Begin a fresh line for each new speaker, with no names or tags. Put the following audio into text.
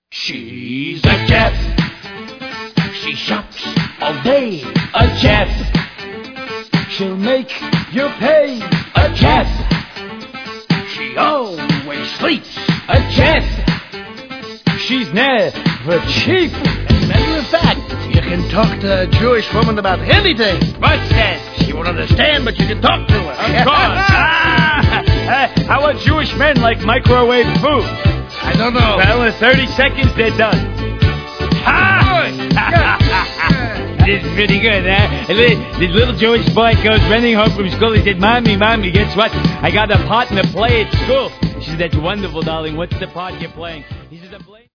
She's a chef. She shops all day. A chef. She'll make you pay. A chef. She always sleeps. A chef. She's never cheap. As a matter of fact, you can talk to a Jewish woman about anything. What's that? She won't understand, but you can talk to her. Of course. How are Jewish men like microwave food? I don't know. Well, in 30 seconds, they're done. This is pretty good, huh? This little Jewish boy goes running home from school. He said, Mommy, guess what? I got a part in a play at school. She said, that's wonderful, darling. What's the part you're playing? He said,